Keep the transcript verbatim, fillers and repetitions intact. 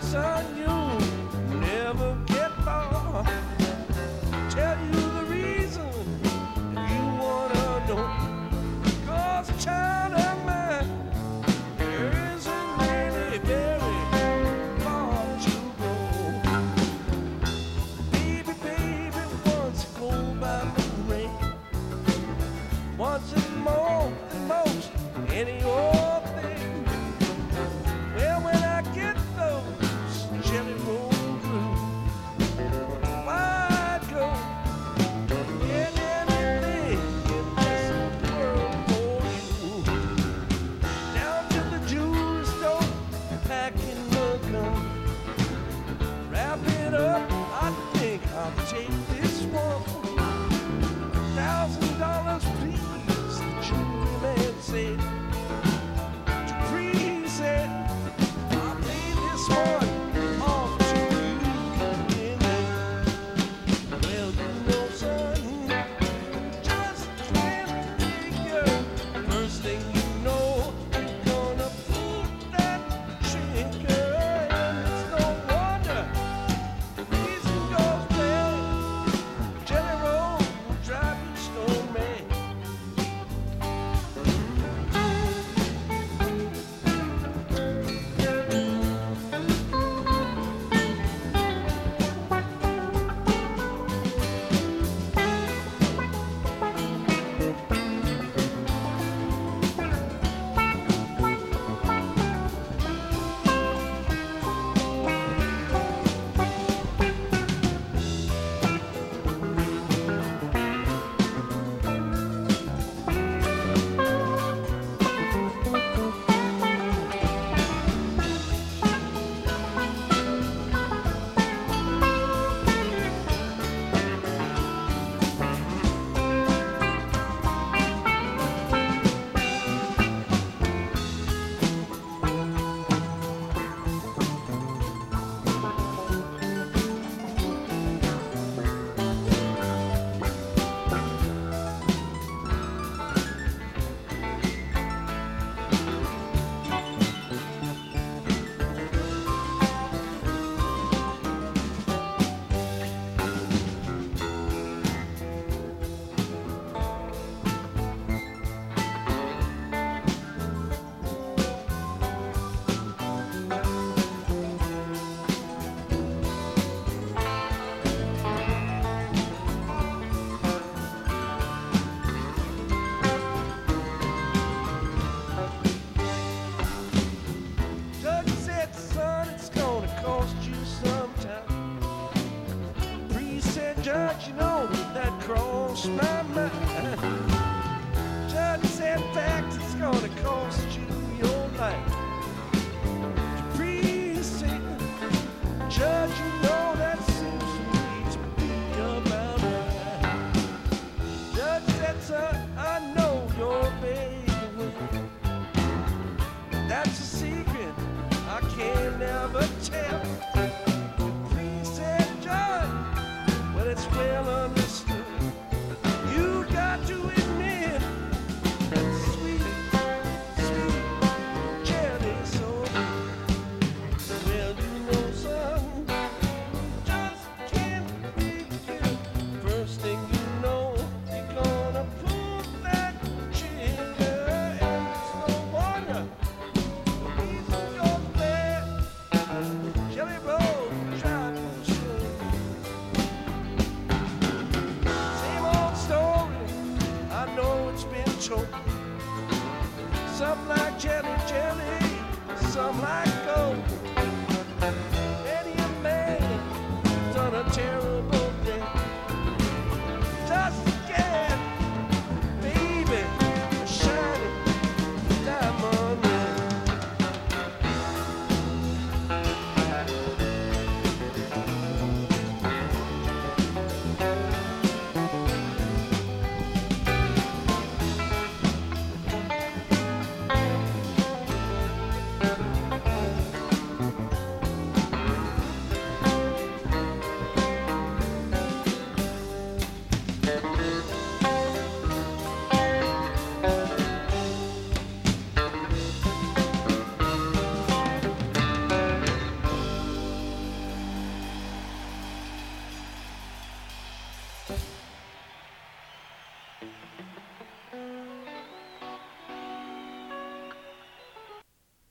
son, you'll never get far. Tell you the reason if you wanna know. 'Cause a child of mine, there isn't really very far to go. Baby, baby, once go by the rain, wants it more than most any old thing. Well, when I get those jelly roll through, I'd go get anything in this world for you. Down to the jewelry store, packing the gun. Wrap it up, I think I'll take this one. Thousand dollars, please, the jewelry man said. Dupree said, I'll pay this one off to you. And then, well, you know, son, just twenty figure. First thing you know, you're gonna pull that trigger. And it's no wonder the reason goes well. Jelly roll will drive you stone mad. Judge said, son, it's gonna cost you some time. Priest said, Judge, you know that crossed my mind. Judge said, fact, it's gonna cost you your life. Priest said, Judge, you know that seems to me to be about right. Judge said, son, I know you're begging. That's a secret I can never tell. Priest said, Judge, well, it's well understood. You